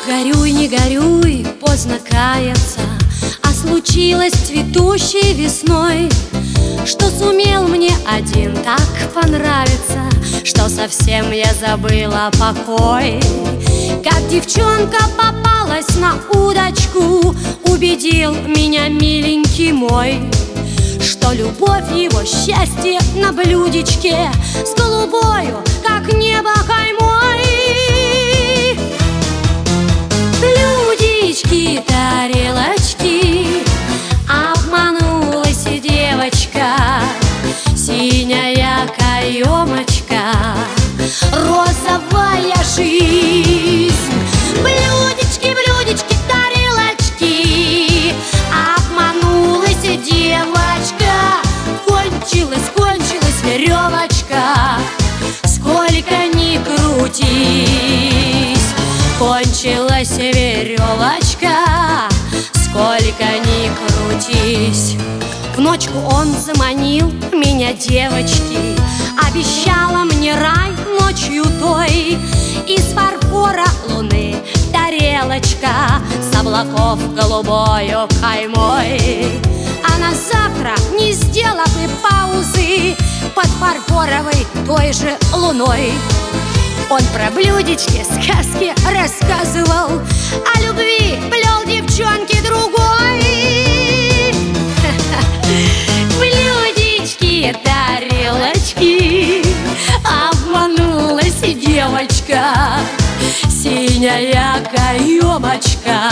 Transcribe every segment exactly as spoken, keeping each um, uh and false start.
Горюй, не горюй, поздно каяться, а случилось цветущей весной, что сумел мне один так понравиться, что совсем я забыла покой. Как девчонка попалась на удочку, убедил меня миленький мой, что любовь его счастье на блюдечке с голубою, как небо, каймой. Блюдечки, тарелочки, обманулась девочка, синяя каемочка, розовая жизнь. Блюдечки, блюдечки, тарелочки, обманулась девочка, кончилась, кончилась веревочка, сколько ни крутись. Кончилась веревочка, сколько ни крутись. В ночку он заманил меня, девочки, обещала мне рай ночью той. Из фарфора луны тарелочка, с облаков голубою каймой. А на завтра, не сделав и паузы, под фарфоровой той же луной он про блюдечки сказки рассказывал, о любви плел девчонке другой. Блюдечки, тарелочки, обманулась девочка, синяя каемочка,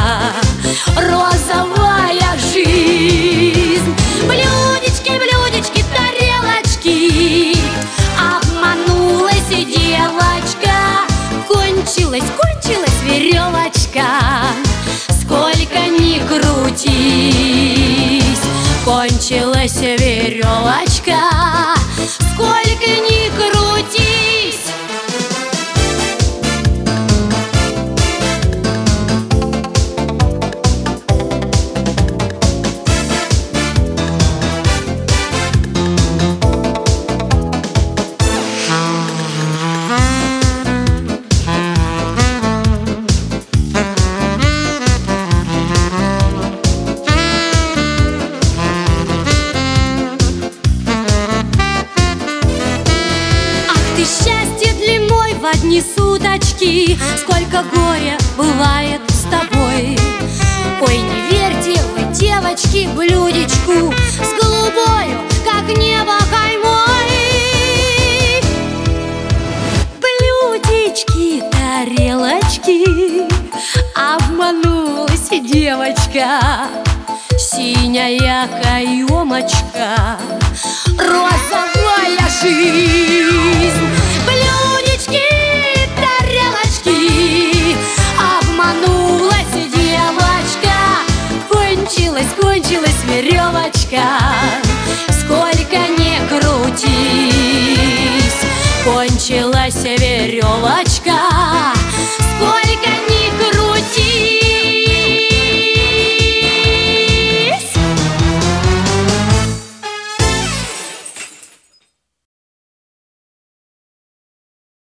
розовая жизнь. Блюдечки, блюдечки, тарелочки, обманулась девочка, кончилась, кончилась веревочка, сколько ни крутись. Кончилась веревочка, сколько ни крутись. Счастье длиной в одни суточки, сколько горя бывает с тобой. Ой, не верьте вы, девочки, блюдечку с голубою, как небо, каймой. Блюдечки, тарелочки, обманулась девочка, синяя каемочка, розовая жизнь. Блюдечки, тарелочки, обманулась девочка, кончилась, кончилась веревочка, сколько ни крутись. Кончилась веревочка,